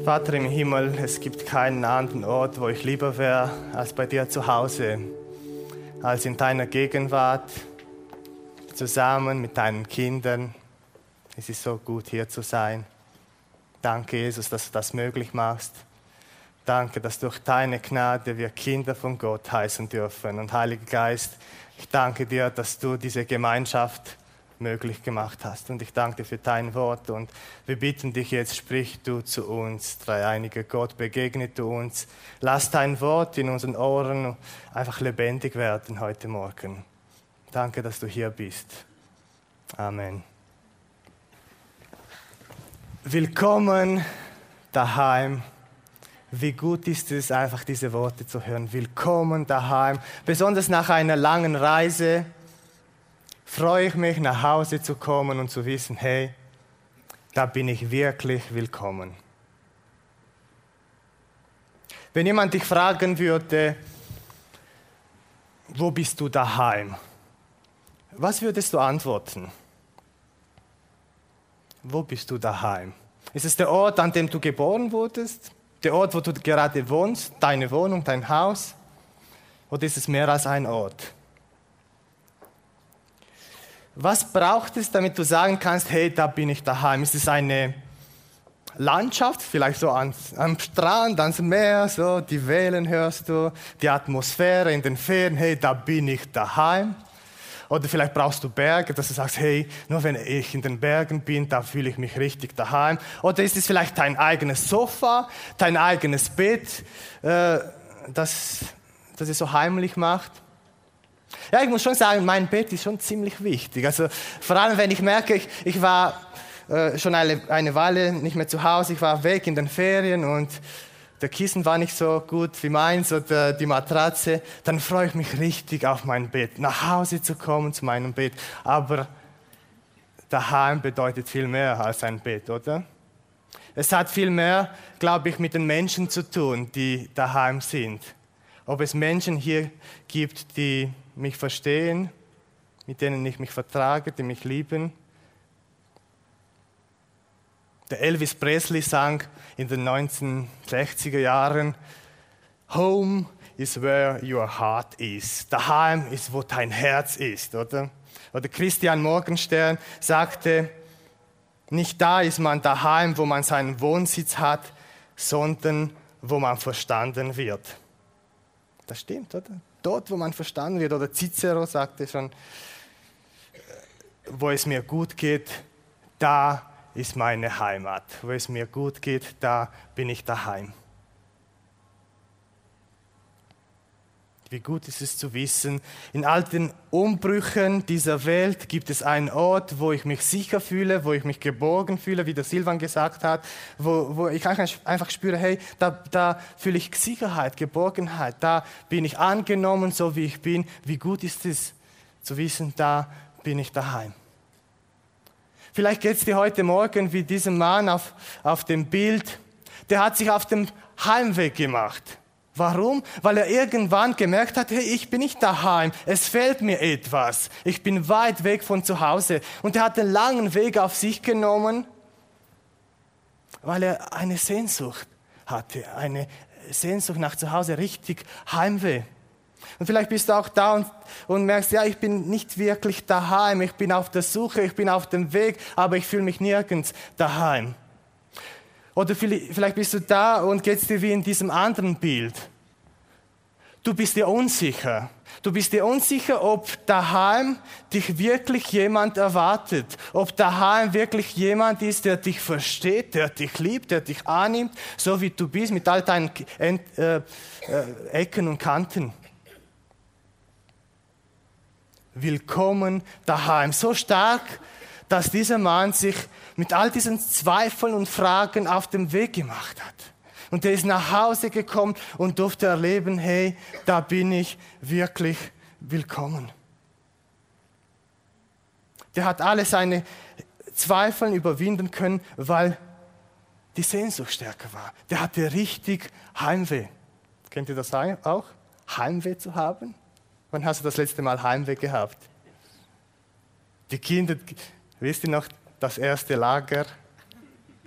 Vater im Himmel, es gibt keinen anderen Ort, wo ich lieber wäre, als bei dir zu Hause, als in deiner Gegenwart, zusammen mit deinen Kindern. Es ist so gut, hier zu sein. Danke, Jesus, dass du das möglich machst. Danke, dass durch deine Gnade wir Kinder von Gott heißen dürfen. Und Heiliger Geist, ich danke dir, dass du diese Gemeinschaft möglich gemacht hast. Und ich danke dir für dein Wort. Und wir bitten dich jetzt, sprich du zu uns, dreieiniger Gott, begegne du uns. Lass dein Wort in unseren Ohren einfach lebendig werden heute Morgen. Danke, dass du hier bist. Amen. Willkommen daheim. Wie gut ist es, einfach diese Worte zu hören. Willkommen daheim. Besonders nach einer langen Reise freue ich mich, nach Hause zu kommen und zu wissen, hey, da bin ich wirklich willkommen. Wenn jemand dich fragen würde, wo bist du daheim? Was würdest du antworten? Wo bist du daheim? Ist es der Ort, an dem du geboren wurdest? Der Ort, wo du gerade wohnst? Deine Wohnung, dein Haus? Oder ist es mehr als ein Ort? Was braucht es, damit du sagen kannst, hey, da bin ich daheim? Ist es eine Landschaft, vielleicht so am Strand, ans Meer, so die Wellen hörst du, die Atmosphäre in den Ferien, hey, da bin ich daheim? Oder vielleicht brauchst du Berge, dass du sagst, hey, nur wenn ich in den Bergen bin, da fühle ich mich richtig daheim. Oder ist es vielleicht dein eigenes Sofa, dein eigenes Bett, das es so heimlich macht? Ja, ich muss schon sagen, mein Bett ist schon ziemlich wichtig. Also vor allem, wenn ich merke, ich war schon eine Weile nicht mehr zu Hause, ich war weg in den Ferien und der Kissen war nicht so gut wie meins oder die Matratze, dann freue ich mich richtig auf mein Bett, nach Hause zu kommen zu meinem Bett. Aber daheim bedeutet viel mehr als ein Bett, oder? Es hat viel mehr, glaube ich, mit den Menschen zu tun, die daheim sind. Ob es Menschen hier gibt, die mich verstehen, mit denen ich mich vertrage, die mich lieben. Der Elvis Presley sang in den 1960er Jahren, Home is where your heart is. Daheim ist, wo dein Herz ist, oder? Oder Christian Morgenstern sagte, nicht da ist man daheim, wo man seinen Wohnsitz hat, sondern wo man verstanden wird. Das stimmt, oder? Dort, wo man verstanden wird. Oder Cicero sagte schon, wo es mir gut geht, da ist meine Heimat. Wo es mir gut geht, da bin ich daheim. Wie gut ist es zu wissen, in all den Umbrüchen dieser Welt gibt es einen Ort, wo ich mich sicher fühle, wo ich mich geborgen fühle, wie der Silvan gesagt hat, wo ich einfach spüre, hey, da fühle ich Sicherheit, Geborgenheit, da bin ich angenommen, so wie ich bin. Wie gut ist es zu wissen, da bin ich daheim. Vielleicht geht es dir heute Morgen wie diesem Mann auf dem Bild, der hat sich auf dem Heimweg gemacht. Warum? Weil er irgendwann gemerkt hat, hey, ich bin nicht daheim, es fehlt mir etwas. Ich bin weit weg von zu Hause. Und er hat einen langen Weg auf sich genommen, weil er eine Sehnsucht hatte, eine Sehnsucht nach zu Hause, richtig Heimweh. Und vielleicht bist du auch da und merkst, ja, ich bin nicht wirklich daheim, ich bin auf der Suche, ich bin auf dem Weg, aber ich fühle mich nirgends daheim. Oder vielleicht bist du da und geht's dir wie in diesem anderen Bild. Du bist dir unsicher. Du bist dir unsicher, ob daheim dich wirklich jemand erwartet. Ob daheim wirklich jemand ist, der dich versteht, der dich liebt, der dich annimmt, so wie du bist, mit all deinen Ecken und Kanten. Willkommen daheim. So stark, dass dieser Mann sich mit all diesen Zweifeln und Fragen auf den Weg gemacht hat. Und er ist nach Hause gekommen und durfte erleben, hey, da bin ich wirklich willkommen. Der hat alle seine Zweifel überwinden können, weil die Sehnsucht stärker war. Der hatte richtig Heimweh. Kennt ihr das auch? Heimweh zu haben? Wann hast du das letzte Mal Heimweh gehabt? Die Kinder, wisst ihr noch, das erste Lager?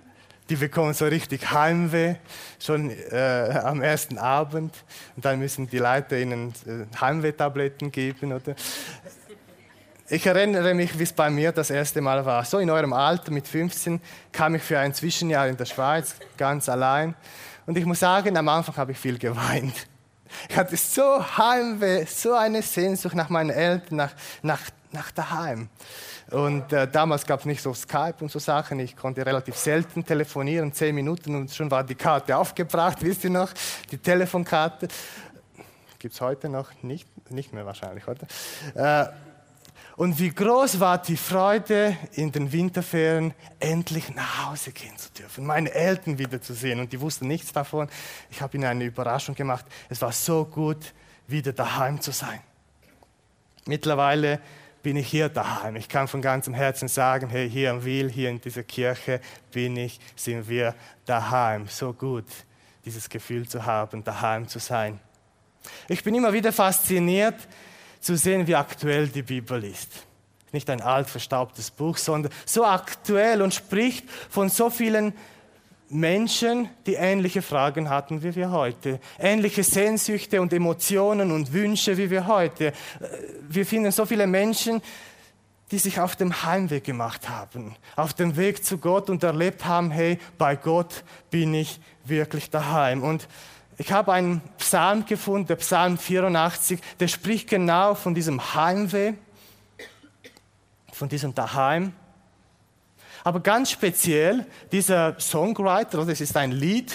die bekommen so richtig Heimweh, schon am ersten Abend. Und dann müssen die Leute ihnen Heimwehtabletten geben. Oder? Ich erinnere mich, wie es bei mir das erste Mal war. So in eurem Alter, mit 15, kam ich für ein Zwischenjahr in der Schweiz, ganz allein. Und ich muss sagen, am Anfang habe ich viel geweint. Ich hatte so Heimweh, so eine Sehnsucht nach meinen Eltern, nach daheim. Und damals gab es nicht so Skype und so Sachen. Ich konnte relativ selten telefonieren, 10 Minuten und schon war die Karte aufgebracht, wisst ihr noch? Die Telefonkarte. Gibt es heute noch? Nicht mehr wahrscheinlich, oder? Und wie groß war die Freude in den Winterferien, endlich nach Hause gehen zu dürfen, meine Eltern wiederzusehen. Und die wussten nichts davon. Ich habe ihnen eine Überraschung gemacht. Es war so gut, wieder daheim zu sein. Mittlerweile bin ich hier daheim. Ich kann von ganzem Herzen sagen, hey, hier am Wil, hier in dieser Kirche sind wir daheim. So gut, dieses Gefühl zu haben, daheim zu sein. Ich bin immer wieder fasziniert, zu sehen, wie aktuell die Bibel ist. Nicht ein alt, verstaubtes Buch, sondern so aktuell und spricht von so vielen Menschen, die ähnliche Fragen hatten wie wir heute. Ähnliche Sehnsüchte und Emotionen und Wünsche wie wir heute. Wir finden so viele Menschen, die sich auf dem Heimweg gemacht haben, auf dem Weg zu Gott und erlebt haben, hey, bei Gott bin ich wirklich daheim. Und ich habe einen Psalm gefunden, der Psalm 84, der spricht genau von diesem Heimweh, von diesem Daheim. Aber ganz speziell, dieser Songwriter, oder es ist ein Lied,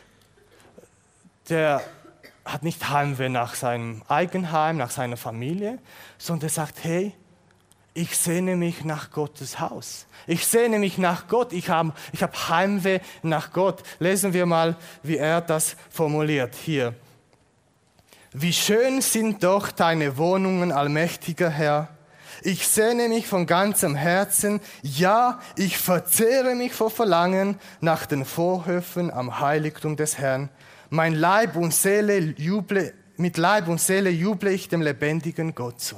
der hat nicht Heimweh nach seinem Eigenheim, nach seiner Familie, sondern er sagt, hey, ich sehne mich nach Gottes Haus. Ich sehne mich nach Gott. Ich hab Heimweh nach Gott. Lesen wir mal, wie er das formuliert hier. Wie schön sind doch deine Wohnungen, allmächtiger Herr. Ich sehne mich von ganzem Herzen. Ja, ich verzehre mich vor Verlangen nach den Vorhöfen am Heiligtum des Herrn. Mit Leib und Seele juble ich dem lebendigen Gott zu.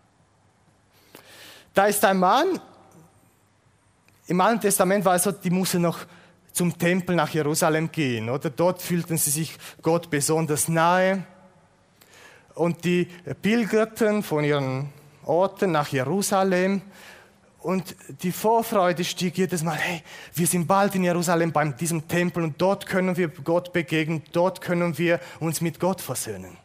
Da ist ein Mann, im Alten Testament war es so, die mussten noch zum Tempel nach Jerusalem gehen, oder? Dort fühlten sie sich Gott besonders nahe. Und die pilgerten von ihren Orten nach Jerusalem. Und die Vorfreude stieg jedes Mal, hey, wir sind bald in Jerusalem bei diesem Tempel und dort können wir Gott begegnen, dort können wir uns mit Gott versöhnen.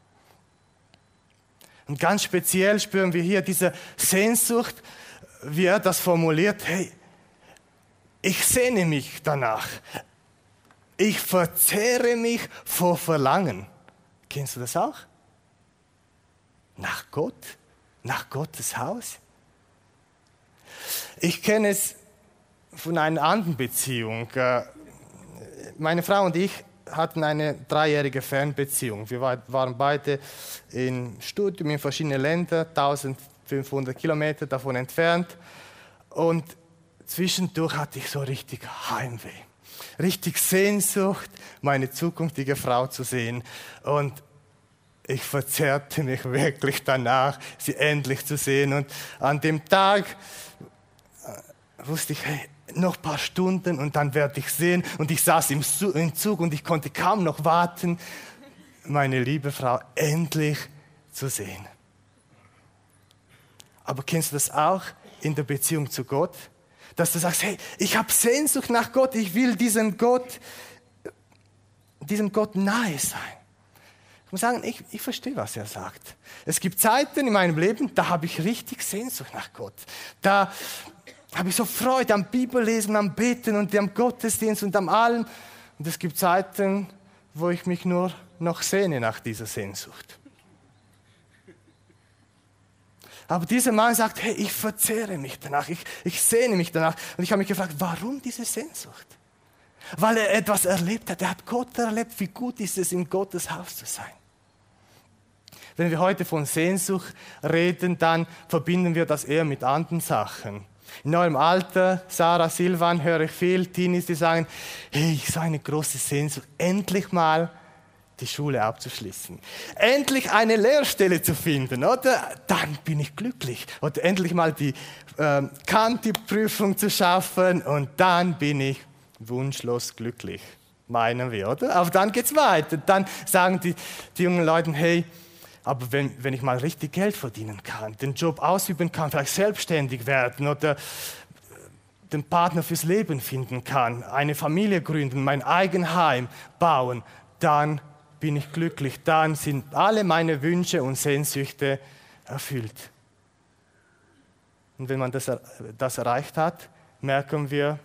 Und ganz speziell spüren wir hier diese Sehnsucht, wie er das formuliert, hey, ich sehne mich danach. Ich verzehre mich vor Verlangen. Kennst du das auch? Nach Gott? Nach Gottes Haus? Ich kenne es von einer anderen Beziehung. Meine Frau und ich hatten eine 3-jährige Fernbeziehung. Wir waren beide im Studium in verschiedenen Ländern, 1500 Kilometer davon entfernt. Und zwischendurch hatte ich so richtig Heimweh, richtig Sehnsucht, meine zukünftige Frau zu sehen. Und ich verzehrte mich wirklich danach, sie endlich zu sehen. Und an dem Tag wusste ich, hey, noch ein paar Stunden und dann werde ich sehen. Und ich saß im Zug und ich konnte kaum noch warten, meine liebe Frau endlich zu sehen. Aber kennst du das auch in der Beziehung zu Gott? Dass du sagst, hey, ich habe Sehnsucht nach Gott, ich will diesem Gott nahe sein. Ich muss sagen, ich verstehe, was er sagt. Es gibt Zeiten in meinem Leben, da habe ich richtig Sehnsucht nach Gott. Da habe ich so Freude am Bibellesen, am Beten und am Gottesdienst und am allem. Und es gibt Zeiten, wo ich mich nur noch sehne nach dieser Sehnsucht. Aber dieser Mann sagt, hey, ich verzehre mich danach, ich sehne mich danach. Und ich habe mich gefragt, warum diese Sehnsucht? Weil er etwas erlebt hat. Er hat Gott erlebt. Wie gut ist es, in Gottes Haus zu sein? Wenn wir heute von Sehnsucht reden, dann verbinden wir das eher mit anderen Sachen. In eurem Alter, Sarah, Silvan, höre ich viel Teenies, die sagen, hey, ich habe so eine große Sehnsucht, endlich mal die Schule abzuschließen. Endlich eine Lehrstelle zu finden, oder? Dann bin ich glücklich. Oder endlich mal die Kanti-Prüfung zu schaffen und dann bin ich wunschlos glücklich, meinen wir, oder? Aber dann geht's weiter. Dann sagen die jungen Leute, hey, aber wenn ich mal richtig Geld verdienen kann, den Job ausüben kann, vielleicht selbstständig werden oder den Partner fürs Leben finden kann, eine Familie gründen, mein Eigenheim bauen, dann bin ich glücklich, dann sind alle meine Wünsche und Sehnsüchte erfüllt. Und wenn man das erreicht hat, merken wir,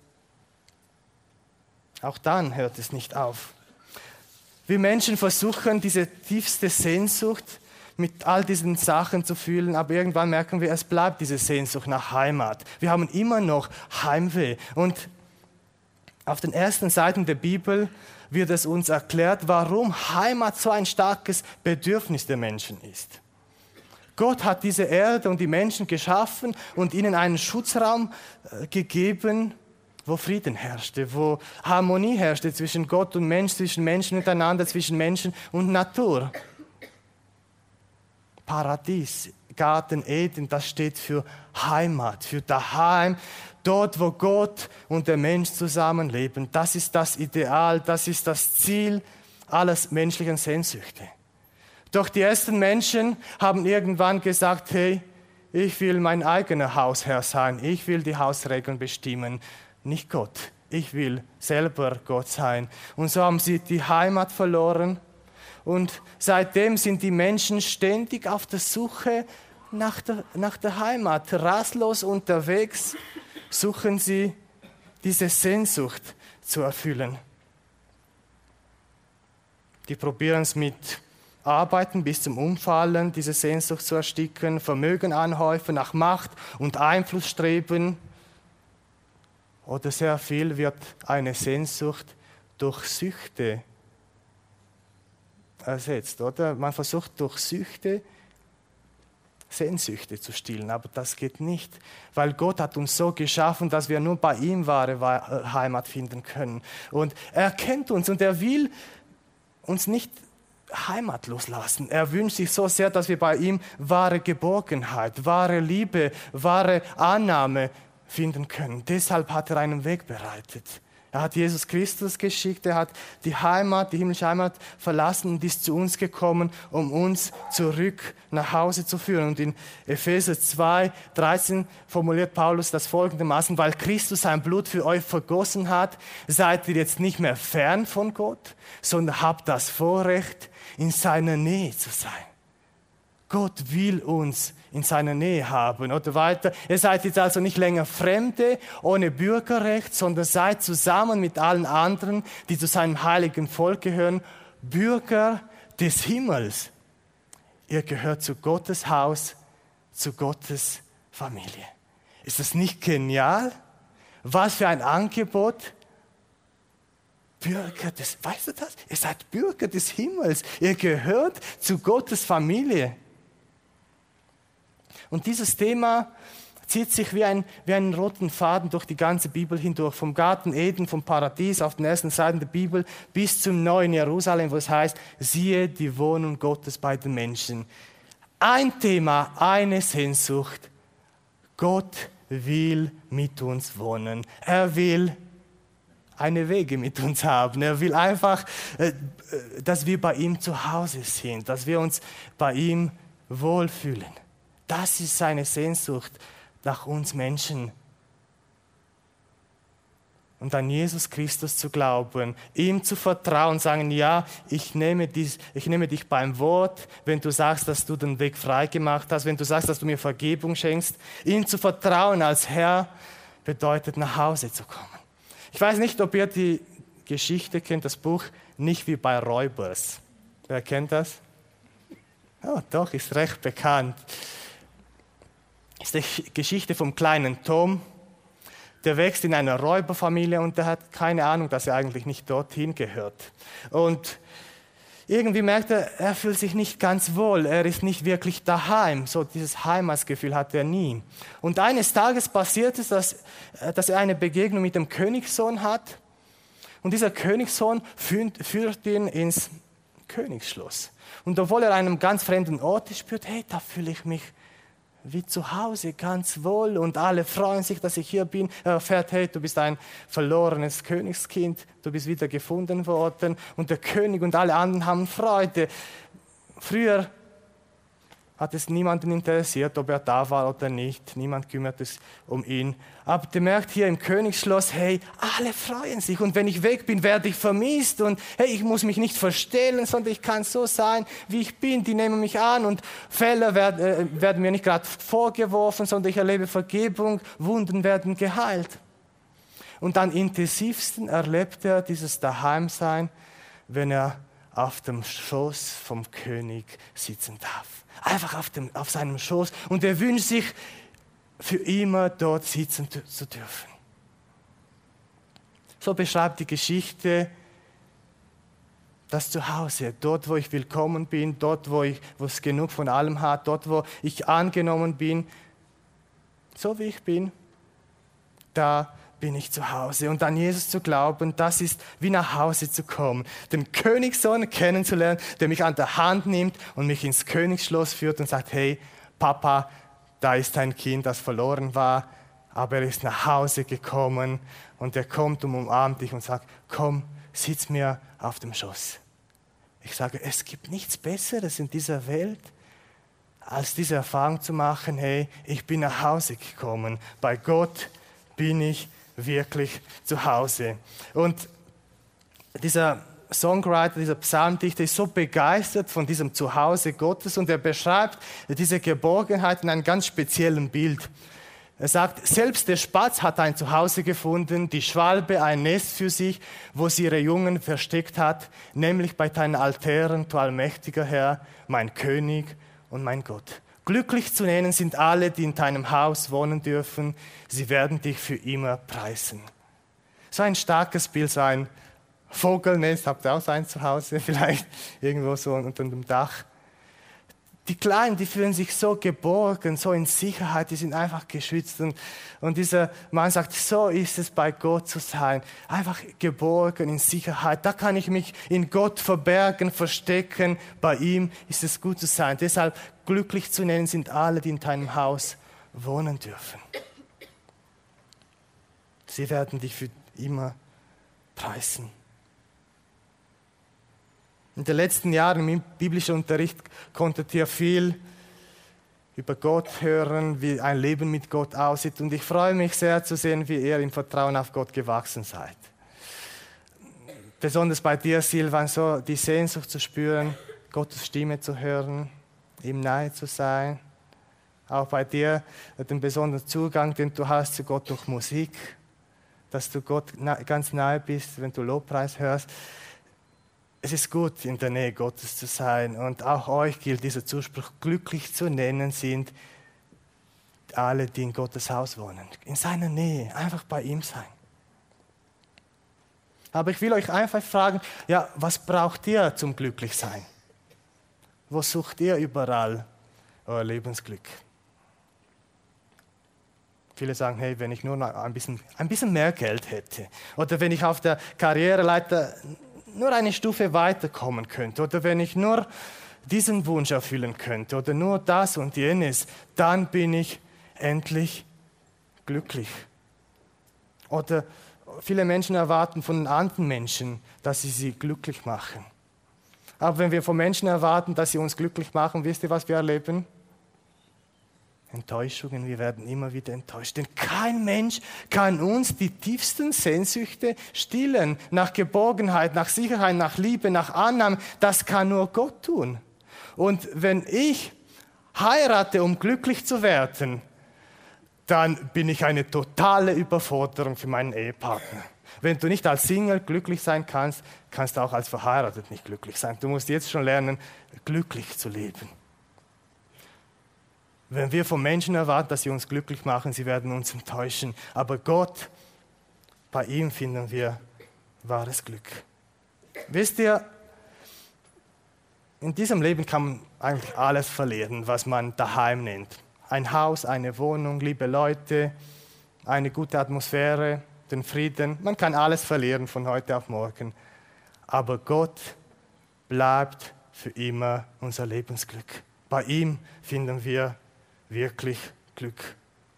auch dann hört es nicht auf. Wir Menschen versuchen, diese tiefste Sehnsucht mit all diesen Sachen zu fühlen, aber irgendwann merken wir, es bleibt diese Sehnsucht nach Heimat. Wir haben immer noch Heimweh. Und auf den ersten Seiten der Bibel wird es uns erklärt, warum Heimat so ein starkes Bedürfnis der Menschen ist. Gott hat diese Erde und die Menschen geschaffen und ihnen einen Schutzraum gegeben, wo Frieden herrschte, wo Harmonie herrschte zwischen Gott und Mensch, zwischen Menschen miteinander, zwischen Menschen und Natur. Paradies, Garten Eden, das steht für Heimat, für daheim, dort, wo Gott und der Mensch zusammenleben. Das ist das Ideal, das ist das Ziel aller menschlichen Sehnsüchte. Doch die ersten Menschen haben irgendwann gesagt, hey, ich will mein eigener Hausherr sein, ich will die Hausregeln bestimmen, nicht Gott. Ich will selber Gott sein. Und so haben sie die Heimat verloren. Und seitdem sind die Menschen ständig auf der Suche nach der Heimat. Rastlos unterwegs suchen sie diese Sehnsucht zu erfüllen. Die probieren es mit Arbeiten bis zum Umfallen, diese Sehnsucht zu ersticken, Vermögen anhäufen, nach Macht und Einfluss streben. Oder sehr viel wird eine Sehnsucht durch Süchte ersetzt, oder? Man versucht durch Süchte Sehnsüchte zu stillen, aber das geht nicht, weil Gott hat uns so geschaffen, dass wir nur bei ihm wahre Heimat finden können. Und er kennt uns und er will uns nicht heimatlos lassen. Er wünscht sich so sehr, dass wir bei ihm wahre Geborgenheit, wahre Liebe, wahre Annahme finden können. Deshalb hat er einen Weg bereitet. Er hat Jesus Christus geschickt, er hat die Heimat, die himmlische Heimat verlassen und ist zu uns gekommen, um uns zurück nach Hause zu führen. Und in Epheser 2,13 formuliert Paulus das folgendermaßen: Weil Christus sein Blut für euch vergossen hat, seid ihr jetzt nicht mehr fern von Gott, sondern habt das Vorrecht, in seiner Nähe zu sein. Gott will uns in seiner Nähe haben. Oder weiter, ihr seid jetzt also nicht länger Fremde, ohne Bürgerrecht, sondern seid zusammen mit allen anderen, die zu seinem heiligen Volk gehören, Bürger des Himmels. Ihr gehört zu Gottes Haus, zu Gottes Familie. Ist das nicht genial? Was für ein Angebot. Weißt du das? Ihr seid Bürger des Himmels. Ihr gehört zu Gottes Familie. Und dieses Thema zieht sich wie einen roten Faden durch die ganze Bibel hindurch. Vom Garten Eden, vom Paradies auf den ersten Seiten der Bibel bis zum neuen Jerusalem, wo es heißt, siehe die Wohnung Gottes bei den Menschen. Ein Thema, eine Sehnsucht. Gott will mit uns wohnen. Er will eine Wege mit uns haben. Er will einfach, dass wir bei ihm zu Hause sind, dass wir uns bei ihm wohlfühlen. Das ist seine Sehnsucht nach uns Menschen. Und an Jesus Christus zu glauben, ihm zu vertrauen, sagen, ja, ich nehme dich beim Wort, wenn du sagst, dass du den Weg frei gemacht hast, wenn du sagst, dass du mir Vergebung schenkst. Ihm zu vertrauen als Herr bedeutet, nach Hause zu kommen. Ich weiß nicht, ob ihr die Geschichte kennt, das Buch Nicht wie bei Räubers. Wer kennt das? Oh, doch, ist recht bekannt. Das ist die Geschichte vom kleinen Tom. Der wächst in einer Räuberfamilie und der hat keine Ahnung, dass er eigentlich nicht dorthin gehört. Und irgendwie merkt er fühlt sich nicht ganz wohl. Er ist nicht wirklich daheim. So dieses Heimatsgefühl hat er nie. Und eines Tages passiert es, dass er eine Begegnung mit dem Königssohn hat. Und dieser Königssohn führt ihn ins Königsschloss. Und obwohl er an einem ganz fremden Ort ist, spürt, hey, da fühle ich mich wie zu Hause, ganz wohl. Und alle freuen sich, dass ich hier bin. Er erfährt, hey, du bist ein verlorenes Königskind, du bist wieder gefunden worden. Und der König und alle anderen haben Freude. Früher hat es niemanden interessiert, ob er da war oder nicht. Niemand kümmert es um ihn. Aber der merkt hier im Königsschloss, hey, alle freuen sich. Und wenn ich weg bin, werde ich vermisst. Und hey, ich muss mich nicht verstellen, sondern ich kann so sein, wie ich bin. Die nehmen mich an und Fehler werden mir nicht gerade vorgeworfen, sondern ich erlebe Vergebung, Wunden werden geheilt. Und am intensivsten erlebt er dieses Daheimsein, wenn er auf dem Schoß vom König sitzen darf. Einfach auf seinem Schoß. Und er wünscht sich, für immer dort sitzen zu dürfen. So beschreibt die Geschichte das Zuhause. Dort, wo ich willkommen bin, dort, wo es genug von allem hat, dort, wo ich angenommen bin, so wie ich bin, da bin ich zu Hause. Und an Jesus zu glauben, das ist wie nach Hause zu kommen. Den Königssohn kennenzulernen, der mich an der Hand nimmt und mich ins Königsschloss führt und sagt, hey, Papa, da ist ein Kind, das verloren war, aber er ist nach Hause gekommen und er kommt und umarmt dich und sagt, komm, sitz mir auf dem Schoß. Ich sage, es gibt nichts Besseres in dieser Welt, als diese Erfahrung zu machen, hey, ich bin nach Hause gekommen. Bei Gott bin ich wirklich zu Hause. Und dieser Songwriter, dieser Psalmdichter ist so begeistert von diesem Zuhause Gottes und er beschreibt diese Geborgenheit in einem ganz speziellen Bild. Er sagt, selbst der Spatz hat ein Zuhause gefunden, die Schwalbe ein Nest für sich, wo sie ihre Jungen versteckt hat, nämlich bei deinen Altären, du allmächtiger Herr, mein König und mein Gott. Glücklich zu nennen sind alle, die in deinem Haus wohnen dürfen. Sie werden dich für immer preisen. So ein starkes Bild, so ein Vogelnest. Habt ihr auch so ein zu Hause? Vielleicht irgendwo so unter dem Dach. Die Kleinen, die fühlen sich so geborgen, so in Sicherheit, die sind einfach geschützt. Und dieser Mann sagt, so ist es bei Gott zu sein. Einfach geborgen, in Sicherheit. Da kann ich mich in Gott verbergen, verstecken. Bei ihm ist es gut zu sein. Deshalb glücklich zu nennen sind alle, die in deinem Haus wohnen dürfen. Sie werden dich für immer preisen. In den letzten Jahren im biblischen Unterricht konntet ihr viel über Gott hören, wie ein Leben mit Gott aussieht. Und ich freue mich sehr zu sehen, wie ihr im Vertrauen auf Gott gewachsen seid. Besonders bei dir, Silvan, so die Sehnsucht zu spüren, Gottes Stimme zu hören, ihm nahe zu sein. Auch bei dir den besonderen Zugang, den du hast zu Gott durch Musik, dass du Gott ganz nahe bist, wenn du Lobpreis hörst. Es ist gut, in der Nähe Gottes zu sein. Und auch euch gilt dieser Zuspruch, glücklich zu nennen sind alle, die in Gottes Haus wohnen. In seiner Nähe, einfach bei ihm sein. Aber ich will euch einfach fragen, ja, was braucht ihr zum Glücklichsein? Wo sucht ihr überall euer Lebensglück? Viele sagen, hey, wenn ich nur noch ein bisschen mehr Geld hätte. Oder wenn ich auf der Karriereleiter nur eine Stufe weiterkommen könnte oder wenn ich nur diesen Wunsch erfüllen könnte oder nur das und jenes, dann bin ich endlich glücklich. Oder viele Menschen erwarten von anderen Menschen, dass sie glücklich machen. Aber wenn wir von Menschen erwarten, dass sie uns glücklich machen, wisst ihr, was wir erleben? Enttäuschungen, wir werden immer wieder enttäuscht. Denn kein Mensch kann uns die tiefsten Sehnsüchte stillen. Nach Geborgenheit, nach Sicherheit, nach Liebe, nach Annahme. Das kann nur Gott tun. Und wenn ich heirate, um glücklich zu werden, dann bin ich eine totale Überforderung für meinen Ehepartner. Wenn du nicht als Single glücklich sein kannst, kannst du auch als verheiratet nicht glücklich sein. Du musst jetzt schon lernen, glücklich zu leben. Wenn wir von Menschen erwarten, dass sie uns glücklich machen, sie werden uns enttäuschen. Aber Gott, bei ihm finden wir wahres Glück. Wisst ihr, in diesem Leben kann man eigentlich alles verlieren, was man daheim nennt. Ein Haus, eine Wohnung, liebe Leute, eine gute Atmosphäre, den Frieden. Man kann alles verlieren von heute auf morgen. Aber Gott bleibt für immer unser Lebensglück. Bei ihm finden wir wirklich Glück.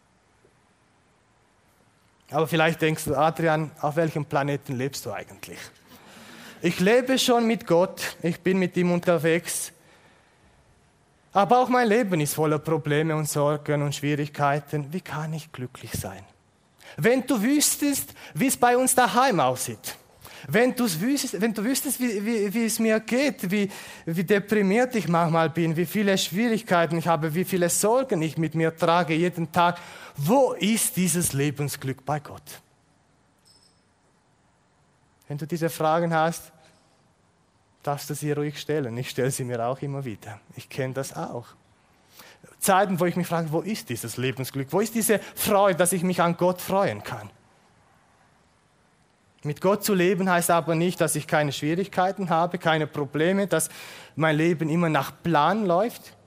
Aber vielleicht denkst du, Adrian, auf welchem Planeten lebst du eigentlich? Ich lebe schon mit Gott, ich bin mit ihm unterwegs, aber auch mein Leben ist voller Probleme und Sorgen und Schwierigkeiten. Wie kann ich glücklich sein? Wenn du wüsstest, wie es bei uns daheim aussieht, wenn du wüsstest, wie es mir geht, wie deprimiert ich manchmal bin, wie viele Schwierigkeiten ich habe, wie viele Sorgen ich mit mir trage jeden Tag, wo ist dieses Lebensglück bei Gott? Wenn du diese Fragen hast, darfst du sie ruhig stellen. Ich stelle sie mir auch immer wieder. Ich kenne das auch. Zeiten, wo ich mich frage, wo ist dieses Lebensglück? Wo ist diese Freude, dass ich mich an Gott freuen kann? Mit Gott zu leben heißt aber nicht, dass ich keine Schwierigkeiten habe, keine Probleme, dass mein Leben immer nach Plan läuft.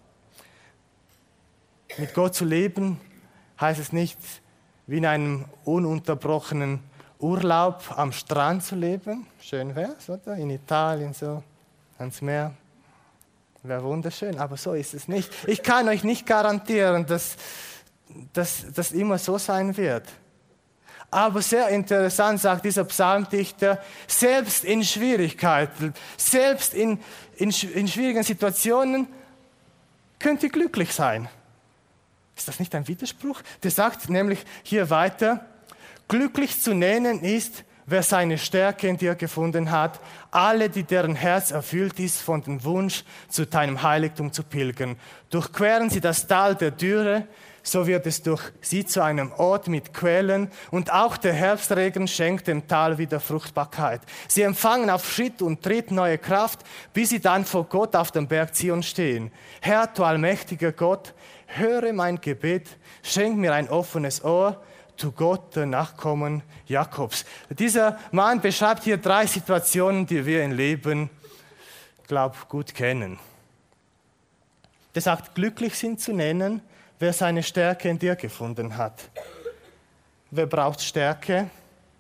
Mit Gott zu leben heißt es nicht, wie in einem ununterbrochenen Urlaub am Strand zu leben. Schön wäre es, oder? In Italien so, ans Meer. Wäre wunderschön, aber so ist es nicht. Ich kann euch nicht garantieren, dass das immer so sein wird. Aber sehr interessant sagt dieser Psalmdichter, selbst in Schwierigkeiten, selbst in schwierigen Situationen könnt ihr glücklich sein. Ist das nicht ein Widerspruch? Der sagt nämlich hier weiter, glücklich zu nennen ist, wer seine Stärke in dir gefunden hat, alle, die deren Herz erfüllt ist von dem Wunsch, zu deinem Heiligtum zu pilgern. Durchqueren sie das Tal der Dürre, so wird es durch sie zu einem Ort mit Quellen und auch der Herbstregen schenkt dem Tal wieder Fruchtbarkeit. Sie empfangen auf Schritt und Tritt neue Kraft, bis sie dann vor Gott auf dem Berg Zion stehen. Herr, du allmächtiger Gott, höre mein Gebet, schenk mir ein offenes Ohr, zu Gott, der Nachkommen Jakobs. Dieser Mann beschreibt hier 3 Situationen, die wir im Leben, gut kennen. Der sagt, glücklich sind zu nennen, wer seine Stärke in dir gefunden hat. Wer braucht Stärke?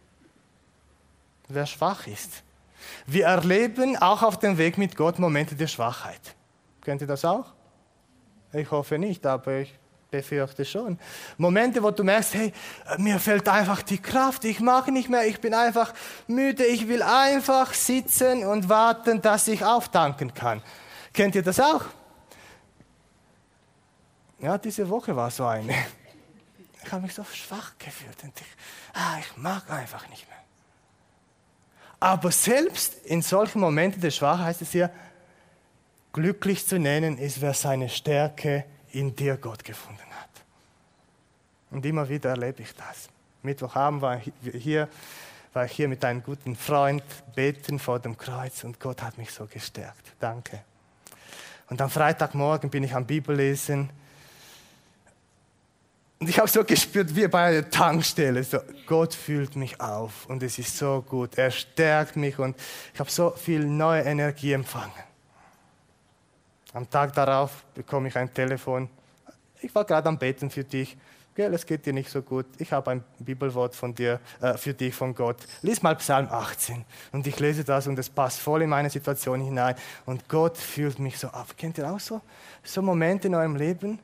Wer schwach ist. Wir erleben auch auf dem Weg mit Gott Momente der Schwachheit. Kennt ihr das auch? Ich hoffe nicht, aber ich befürchte schon. Momente, wo du merkst, hey, mir fehlt einfach die Kraft, ich mag nicht mehr, ich bin einfach müde, ich will einfach sitzen und warten, dass ich auftanken kann. Kennt ihr das auch? Ja, diese Woche war so eine. Ich habe mich so schwach gefühlt und ich mag einfach nicht mehr. Aber selbst in solchen Momenten der Schwachheit heißt es hier, glücklich zu nennen ist, wer seine Stärke in dir Gott gefunden hat. Und immer wieder erlebe ich das. Mittwochabend war ich hier mit einem guten Freund beten vor dem Kreuz und Gott hat mich so gestärkt. Danke. Und am Freitagmorgen bin ich am Bibellesen und ich habe so gespürt, wie bei einer Tankstelle, so, Gott füllt mich auf und es ist so gut. Er stärkt mich und ich habe so viel neue Energie empfangen. Am Tag darauf bekomme ich ein Telefon. Ich war gerade am Beten für dich. Gell, es geht dir nicht so gut. Ich habe ein Bibelwort von dir, für dich von Gott. Lies mal Psalm 18. Und ich lese das und es passt voll in meine Situation hinein. Und Gott fühlt mich so auf. Kennt ihr auch so Momente in eurem Leben?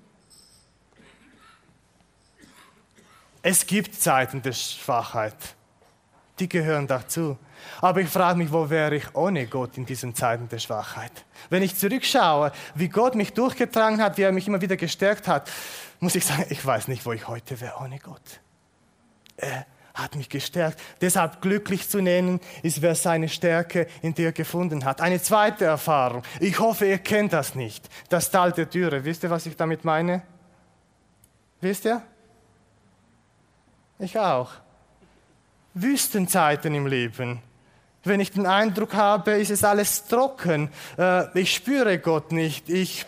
Es gibt Zeiten der Schwachheit. Die gehören dazu. Aber ich frage mich, wo wäre ich ohne Gott in diesen Zeiten der Schwachheit? Wenn ich zurückschaue, wie Gott mich durchgetragen hat, wie er mich immer wieder gestärkt hat, muss ich sagen, ich weiß nicht, wo ich heute wäre ohne Gott. Er hat mich gestärkt. Deshalb glücklich zu nennen, ist, wer seine Stärke in dir gefunden hat. Eine zweite Erfahrung. Ich hoffe, ihr kennt das nicht. Das Tal der Dürre. Wisst ihr, was ich damit meine? Wisst ihr? Ich auch. Wüstenzeiten im Leben. Wenn ich den Eindruck habe, ist es alles trocken. Ich spüre Gott nicht. Ich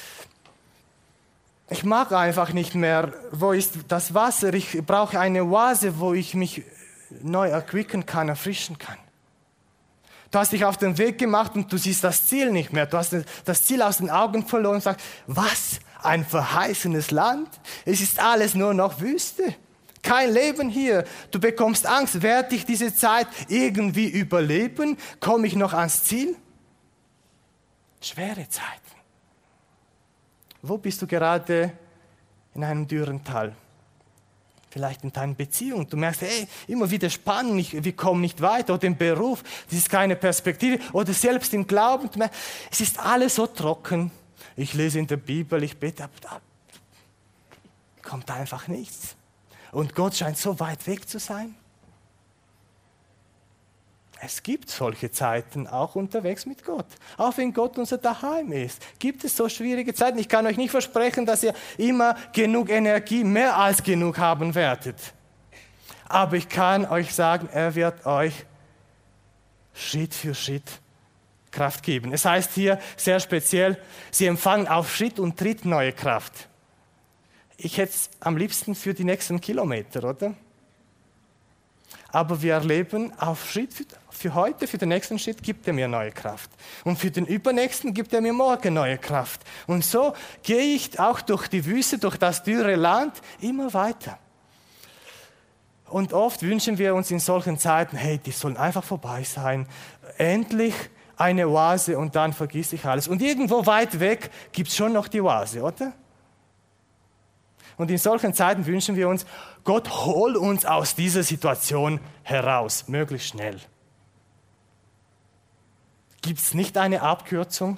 mag einfach nicht mehr. Wo ist das Wasser? Ich brauche eine Oase, wo ich mich neu erquicken kann, erfrischen kann. Du hast dich auf den Weg gemacht und du siehst das Ziel nicht mehr. Du hast das Ziel aus den Augen verloren und sagst, was? Ein verheißenes Land? Es ist alles nur noch Wüste. Kein Leben hier. Du bekommst Angst. Werde ich diese Zeit irgendwie überleben? Komme ich noch ans Ziel? Schwere Zeiten. Wo bist du gerade in einem dürren Tal. Vielleicht in deiner Beziehung. Du merkst, hey, immer wieder Spannung, wir kommen nicht weiter. Oder im Beruf, das ist keine Perspektive. Oder selbst im Glauben. Du merkst, es ist alles so trocken. Ich lese in der Bibel, ich bete, aber da kommt einfach nichts. Und Gott scheint so weit weg zu sein. Es gibt solche Zeiten auch unterwegs mit Gott. Auch wenn Gott unser Daheim ist, gibt es so schwierige Zeiten. Ich kann euch nicht versprechen, dass ihr immer genug Energie, mehr als genug haben werdet. Aber ich kann euch sagen, er wird euch Schritt für Schritt Kraft geben. Es heißt hier sehr speziell, sie empfangen auf Schritt und Tritt neue Kraft. Ich hätte es am liebsten für die nächsten Kilometer, oder? Aber wir erleben, auf Schritt für heute, für den nächsten Schritt gibt er mir neue Kraft. Und für den übernächsten gibt er mir morgen neue Kraft. Und so gehe ich auch durch die Wüste, durch das dürre Land immer weiter. Und oft wünschen wir uns in solchen Zeiten, hey, die sollen einfach vorbei sein. Endlich eine Oase und dann vergiss ich alles. Und irgendwo weit weg gibt es schon noch die Oase, oder? Und in solchen Zeiten wünschen wir uns, Gott, hol uns aus dieser Situation heraus, möglichst schnell. Gibt es nicht eine Abkürzung?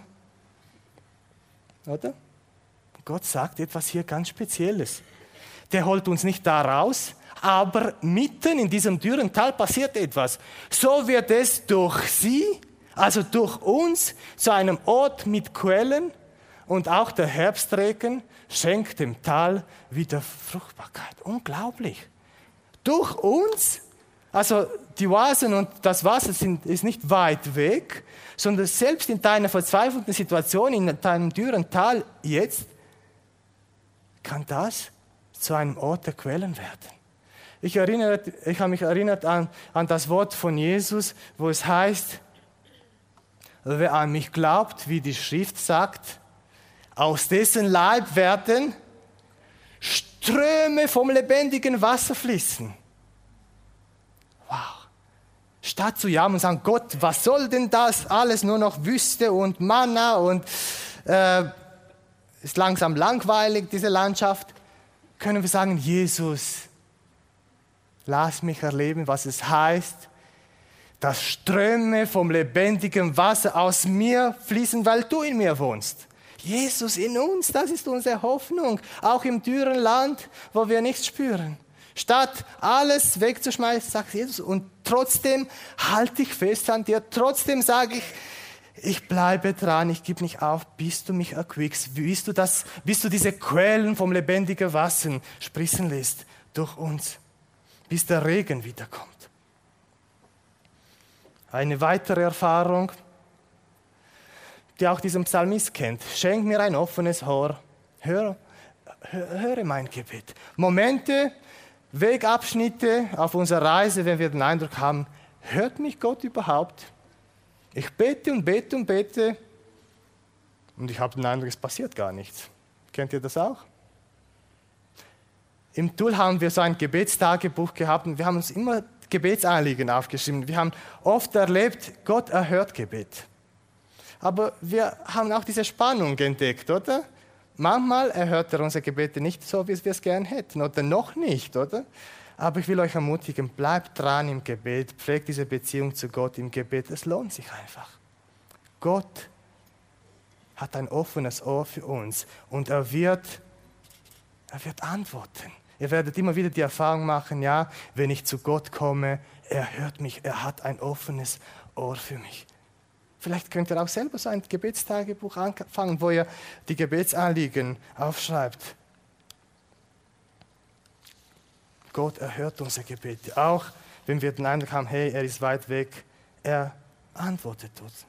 Oder? Gott sagt etwas hier ganz Spezielles. Der holt uns nicht da raus, aber mitten in diesem dürren Tal passiert etwas. So wird es durch sie, also durch uns, zu einem Ort mit Quellen. Und auch der Herbstregen schenkt dem Tal wieder Fruchtbarkeit. Unglaublich. Durch uns, also die Oasen und das Wasser ist nicht weit weg, sondern selbst in deiner verzweifelten Situation, in deinem dürren Tal jetzt, kann das zu einem Ort der Quellen werden. Ich habe mich erinnert an das Wort von Jesus, wo es heißt, wer an mich glaubt, wie die Schrift sagt, aus dessen Leib werden Ströme vom lebendigen Wasser fließen. Wow. Statt zu jammern und sagen, Gott, was soll denn das? Alles nur noch Wüste und Manna und ist langsam langweilig, diese Landschaft. Können wir sagen, Jesus, lass mich erleben, was es heißt, dass Ströme vom lebendigen Wasser aus mir fließen, weil du in mir wohnst. Jesus in uns, das ist unsere Hoffnung, auch im dürren Land, wo wir nichts spüren. Statt alles wegzuschmeißen, sagt Jesus, und trotzdem halte ich fest an dir, trotzdem sage ich bleibe dran, ich gebe nicht auf, bis du mich erquickst, bis du diese Quellen vom lebendigen Wasser sprießen lässt durch uns, bis der Regen wiederkommt. Eine weitere Erfahrung, die auch diesen Psalmist kennt. Schenk mir ein offenes Ohr. Höre mein Gebet. Momente, Wegabschnitte auf unserer Reise, wenn wir den Eindruck haben, hört mich Gott überhaupt? Ich bete und bete und bete und ich habe den Eindruck, es passiert gar nichts. Kennt ihr das auch? Im Tool haben wir so ein Gebetstagebuch gehabt und wir haben uns immer Gebetsanliegen aufgeschrieben. Wir haben oft erlebt, Gott erhört Gebet. Aber wir haben auch diese Spannung entdeckt, oder? Manchmal erhört er unsere Gebete nicht so, wie wir es gern hätten, oder noch nicht, oder? Aber ich will euch ermutigen, bleibt dran im Gebet, pflegt diese Beziehung zu Gott im Gebet, es lohnt sich einfach. Gott hat ein offenes Ohr für uns und er wird antworten. Ihr werdet immer wieder die Erfahrung machen, ja, wenn ich zu Gott komme, er hört mich, er hat ein offenes Ohr für mich. Vielleicht könnt ihr auch selber so ein Gebetstagebuch anfangen, wo ihr die Gebetsanliegen aufschreibt. Gott erhört unsere Gebete. Auch wenn wir den Eindruck haben, hey, er ist weit weg, er antwortet uns.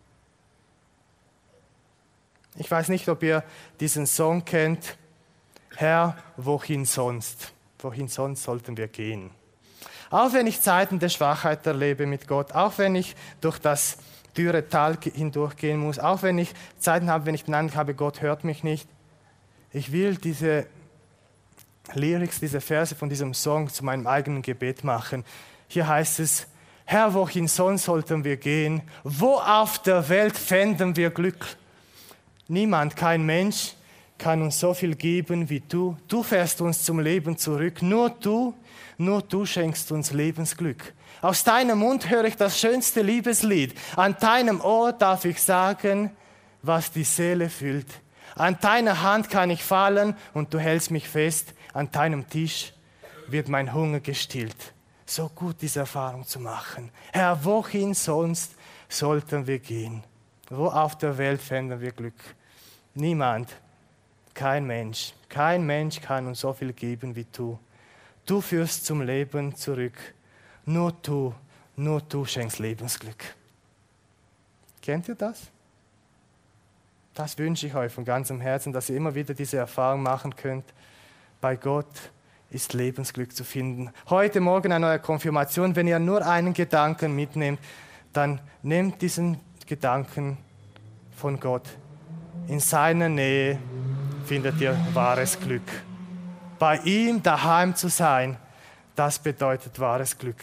Ich weiß nicht, ob ihr diesen Song kennt. Herr, wohin sonst? Wohin sonst sollten wir gehen? Auch wenn ich Zeiten der Schwachheit erlebe mit Gott, auch wenn ich durch das dürre Tal hindurchgehen muss, auch wenn ich Zeiten habe, wenn ich den Eindruck habe, Gott hört mich nicht. Ich will diese Lyrics, diese Verse von diesem Song zu meinem eigenen Gebet machen. Hier heißt es, Herr, wohin sonst sollten wir gehen? Wo auf der Welt fänden wir Glück? Niemand, kein Mensch kann uns so viel geben wie du. Du fährst uns zum Leben zurück. Nur du schenkst uns Lebensglück. Aus deinem Mund höre ich das schönste Liebeslied. An deinem Ohr darf ich sagen, was die Seele fühlt. An deiner Hand kann ich fallen und du hältst mich fest. An deinem Tisch wird mein Hunger gestillt. So gut, diese Erfahrung zu machen. Herr, wohin sonst sollten wir gehen? Wo auf der Welt fänden wir Glück? Niemand, kein Mensch kann uns so viel geben wie du. Du führst zum Leben zurück. Nur du schenkst Lebensglück. Kennt ihr das? Das wünsche ich euch von ganzem Herzen, dass ihr immer wieder diese Erfahrung machen könnt. Bei Gott ist Lebensglück zu finden. Heute Morgen an eurer Konfirmation, wenn ihr nur einen Gedanken mitnehmt, dann nehmt diesen Gedanken von Gott. In seiner Nähe findet ihr wahres Glück. Bei ihm daheim zu sein, das bedeutet wahres Glück.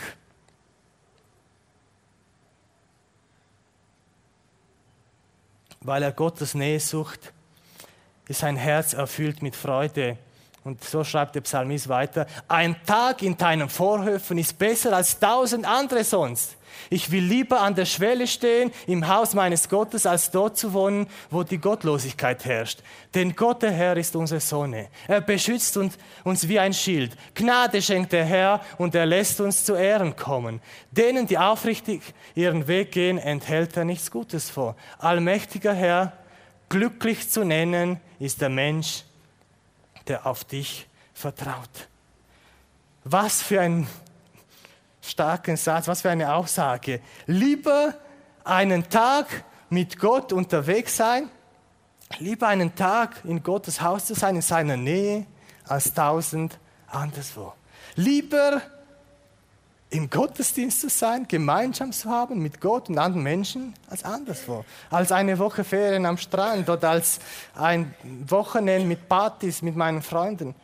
Weil er Gottes Nähe sucht, ist sein Herz erfüllt mit Freude. Und so schreibt der Psalmist weiter: Ein Tag in deinen Vorhöfen ist besser als 1000 andere sonst. Ich will lieber an der Schwelle stehen im Haus meines Gottes, als dort zu wohnen, wo die Gottlosigkeit herrscht. Denn Gott, der Herr, ist unsere Sonne. Er beschützt uns wie ein Schild. Gnade schenkt der Herr und er lässt uns zu Ehren kommen. Denen, die aufrichtig ihren Weg gehen, enthält er nichts Gutes vor. Allmächtiger Herr, glücklich zu nennen ist der Mensch, der auf dich vertraut. Was für ein starken Satz, was für eine Aussage. Lieber einen Tag mit Gott unterwegs sein, lieber einen Tag in Gottes Haus zu sein, in seiner Nähe, als 1000 anderswo. Lieber im Gottesdienst zu sein, Gemeinschaft zu haben mit Gott und anderen Menschen, als anderswo. Als eine Woche Ferien am Strand oder als ein Wochenende mit Partys mit meinen Freunden.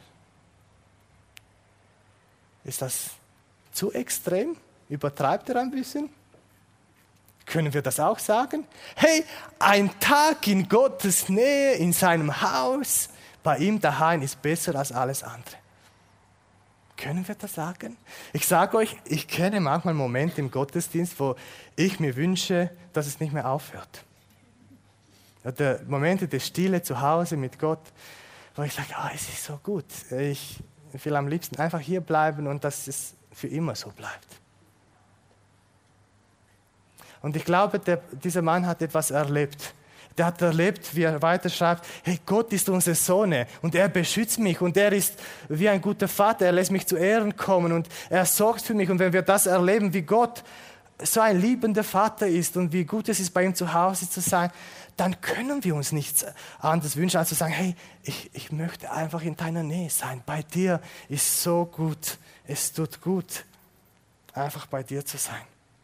Ist das zu extrem? Übertreibt er ein bisschen? Können wir das auch sagen? Hey, ein Tag in Gottes Nähe, in seinem Haus, bei ihm daheim ist besser als alles andere. Können wir das sagen? Ich sage euch, ich kenne manchmal Momente im Gottesdienst, wo ich mir wünsche, dass es nicht mehr aufhört. Oder Momente der Stille zu Hause mit Gott, wo ich sage, es ist so gut. Ich will am liebsten einfach hier bleiben und dass es für immer so bleibt. Und ich glaube, dieser Mann hat etwas erlebt. Der hat erlebt, wie er weiter schreibt, hey, Gott ist unsere Sonne und er beschützt mich und er ist wie ein guter Vater, er lässt mich zu Ehren kommen und er sorgt für mich. Und wenn wir das erleben, wie Gott so ein liebender Vater ist und wie gut es ist, bei ihm zu Hause zu sein, dann können wir uns nichts anderes wünschen, als zu sagen, hey, ich möchte einfach in deiner Nähe sein. Bei dir ist so gut, es tut gut, einfach bei dir zu sein.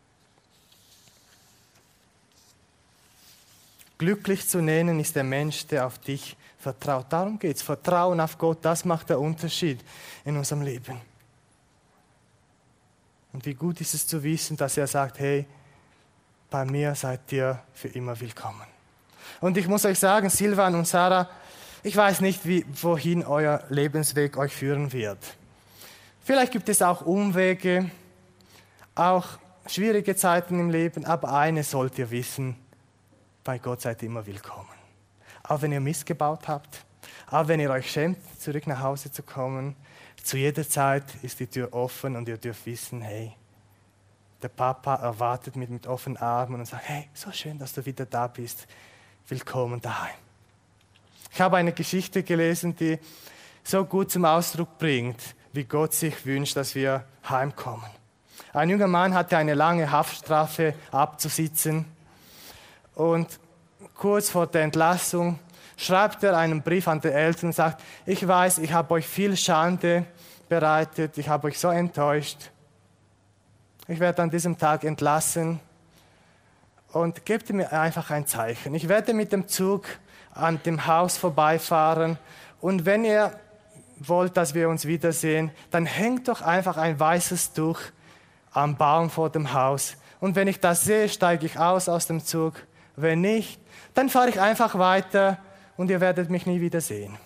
Glücklich zu nennen ist der Mensch, der auf dich vertraut. Darum geht es. Vertrauen auf Gott, das macht den Unterschied in unserem Leben. Und wie gut ist es zu wissen, dass er sagt, hey, bei mir seid ihr für immer willkommen. Und ich muss euch sagen, Silvan und Sarah, ich weiß nicht, wohin euer Lebensweg euch führen wird. Vielleicht gibt es auch Umwege, auch schwierige Zeiten im Leben, aber eines sollt ihr wissen: Bei Gott seid ihr immer willkommen. Auch wenn ihr Mist gebaut habt, auch wenn ihr euch schämt, zurück nach Hause zu kommen, zu jeder Zeit ist die Tür offen und ihr dürft wissen, hey, der Papa erwartet mit offenen Armen und sagt, hey, so schön, dass du wieder da bist. Willkommen daheim. Ich habe eine Geschichte gelesen, die so gut zum Ausdruck bringt, wie Gott sich wünscht, dass wir heimkommen. Ein junger Mann hatte eine lange Haftstrafe abzusitzen. Und kurz vor der Entlassung schreibt er einen Brief an die Eltern und sagt, ich weiß, ich habe euch viel Schande bereitet, ich habe euch so enttäuscht. Ich werde an diesem Tag entlassen und gebt mir einfach ein Zeichen. Ich werde mit dem Zug an dem Haus vorbeifahren und wenn ihr wollt, dass wir uns wiedersehen, dann hängt doch einfach ein weißes Tuch am Baum vor dem Haus. Und wenn ich das sehe, steige ich aus dem Zug. Wenn nicht, dann fahre ich einfach weiter und ihr werdet mich nie wieder sehen.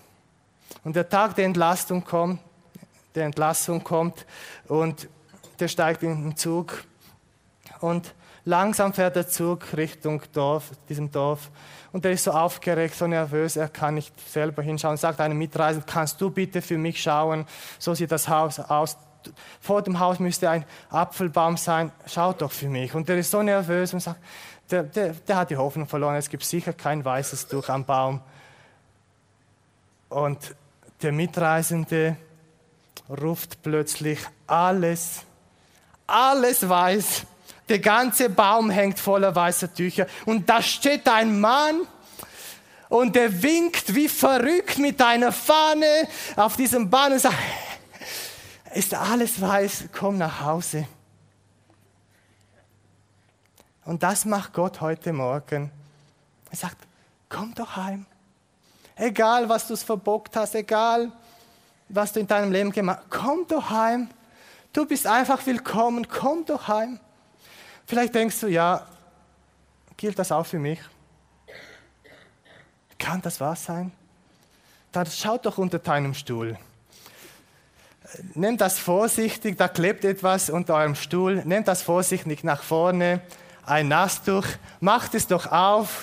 Und der Tag der Entlassung kommt und der steigt in den Zug und langsam fährt der Zug Richtung diesem Dorf. Und er ist so aufgeregt, so nervös, er kann nicht selber hinschauen. Sagt einem Mitreisenden, kannst du bitte für mich schauen? So sieht das Haus aus. Vor dem Haus müsste ein Apfelbaum sein. Schau doch für mich. Und er ist so nervös und sagt, der hat die Hoffnung verloren. Es gibt sicher kein weißes Tuch am Baum. Und der Mitreisende ruft plötzlich alles weiß. Der ganze Baum hängt voller weißer Tücher. Und da steht ein Mann und der winkt wie verrückt mit einer Fahne auf diesem Baum und sagt, ist alles weiß, komm nach Hause. Und das macht Gott heute Morgen. Er sagt, komm doch heim. Egal, was du verbockt hast, egal, was du in deinem Leben gemacht hast, komm doch heim. Du bist einfach willkommen, komm doch heim. Vielleicht denkst du, ja, gilt das auch für mich? Kann das wahr sein? Dann schau doch unter deinem Stuhl. Nehmt das vorsichtig, da klebt etwas unter eurem Stuhl. Nehmt das vorsichtig nach vorne, ein Nasstuch, macht es doch auf.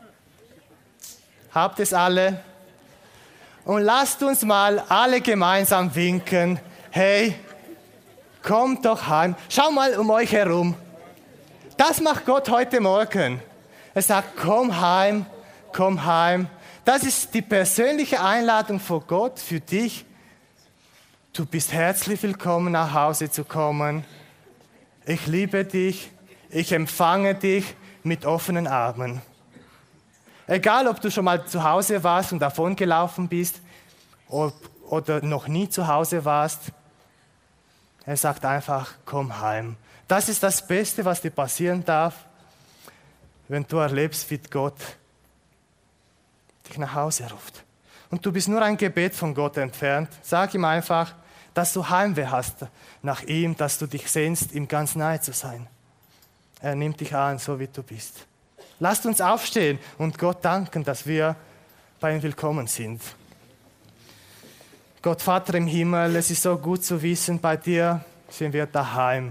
Habt es alle? Und lasst uns mal alle gemeinsam winken. Hey, kommt doch heim. Schau mal um euch herum. Das macht Gott heute Morgen. Er sagt, komm heim, komm heim. Das ist die persönliche Einladung von Gott für dich. Du bist herzlich willkommen, nach Hause zu kommen. Ich liebe dich, ich empfange dich mit offenen Armen. Egal, ob du schon mal zu Hause warst und davongelaufen bist oder noch nie zu Hause warst, er sagt einfach, komm heim. Das ist das Beste, was dir passieren darf, wenn du erlebst, wie Gott dich nach Hause ruft. Und du bist nur ein Gebet von Gott entfernt. Sag ihm einfach, dass du Heimweh hast nach ihm, dass du dich sehnst, ihm ganz nahe zu sein. Er nimmt dich an, so wie du bist. Lasst uns aufstehen und Gott danken, dass wir bei ihm willkommen sind. Gott, Vater im Himmel, es ist so gut zu wissen, bei dir sind wir daheim.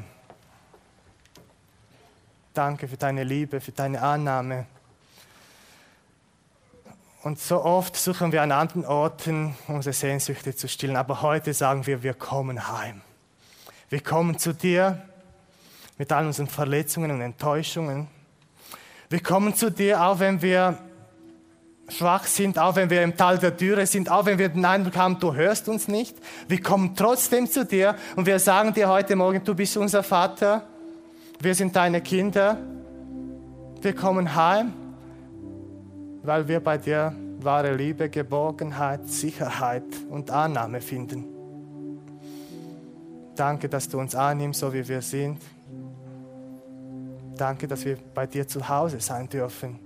Danke für deine Liebe, für deine Annahme. Und so oft suchen wir an anderen Orten, unsere Sehnsüchte zu stillen. Aber heute sagen wir kommen heim. Wir kommen zu dir mit all unseren Verletzungen und Enttäuschungen. Wir kommen zu dir, auch wenn wir schwach sind, auch wenn wir im Tal der Dürre sind, auch wenn wir den Eindruck haben, du hörst uns nicht. Wir kommen trotzdem zu dir und wir sagen dir heute Morgen, du bist unser Vater. Wir sind deine Kinder. Wir kommen heim, weil wir bei dir wahre Liebe, Geborgenheit, Sicherheit und Annahme finden. Danke, dass du uns annimmst, so wie wir sind. Danke, dass wir bei dir zu Hause sein dürfen.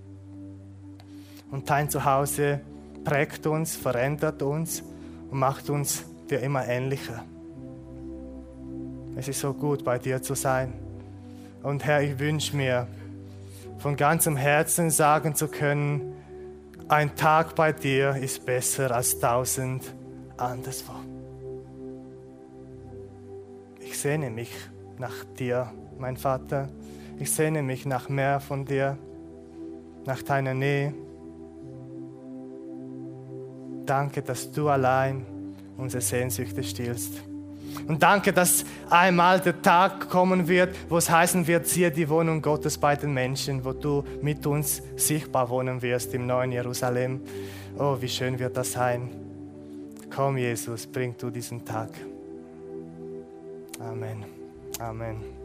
Und dein Zuhause prägt uns, verändert uns und macht uns dir immer ähnlicher. Es ist so gut, bei dir zu sein. Und Herr, ich wünsche mir, von ganzem Herzen sagen zu können, ein Tag bei dir ist besser als 1000 anderswo. Ich sehne mich nach dir, mein Vater. Ich sehne mich nach mehr von dir, nach deiner Nähe. Danke, dass du allein unsere Sehnsüchte stillst. Und danke, dass einmal der Tag kommen wird, wo es heißen wird, siehe die Wohnung Gottes bei den Menschen, wo du mit uns sichtbar wohnen wirst im neuen Jerusalem. Oh, wie schön wird das sein. Komm, Jesus, bring du diesen Tag. Amen. Amen.